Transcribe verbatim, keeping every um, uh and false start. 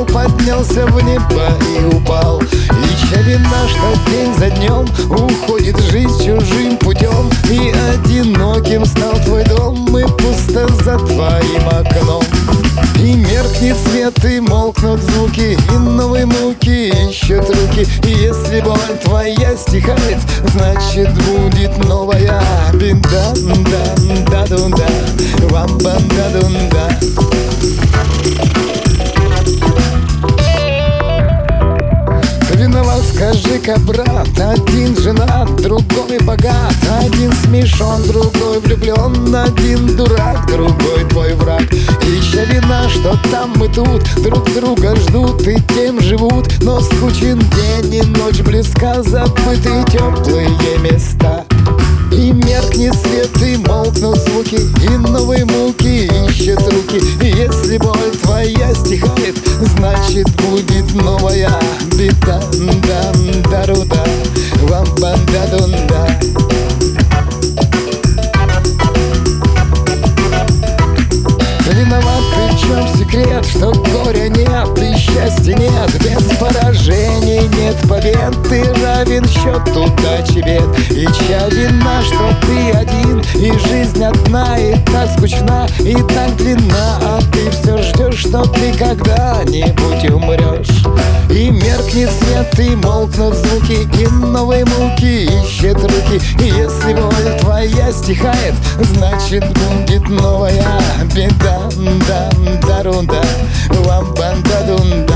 упал, поднялся в небо и упал. И чья вина, что день за днем уходит жизнь чужим путем, и одиноким стал твой дом, и пусто за твоим окном. И меркнет свет, и молкнут звуки, и новые муки ищут руки. И если боль твоя стихает, значит будет новая беда. Да, да, да, вам банда, да. Виноват, скажи-ка, брат. Один женат, другой богат. Один смешон, другой влюблен. Один дурак, другой твой враг. И чья вина, что там и тут друг друга ждут и тем живут. Но скучен день и ночь близка, забыты теплые места. И меркнет свет, и молкнут звуки, и новые муки ищут руки. И если боль твоя стихает, значит будет новая беда. Да, да, да, вам банда, да. Виноват ты, в чем секрет, что горя нет и счастья нет. Без поражений нет побед, ты равен счету удачи бед. И чья вина, что ты один, и жизнь одна, и так скучна, и так длинна. А ты все ждешь, что ты когда-нибудь умрешь. И меркнет свет, и молкнут звуки, и новые муки ищет руки. И если боль твоя стихает, значит будет новая беда. Да, да, да, вам банда, дунда.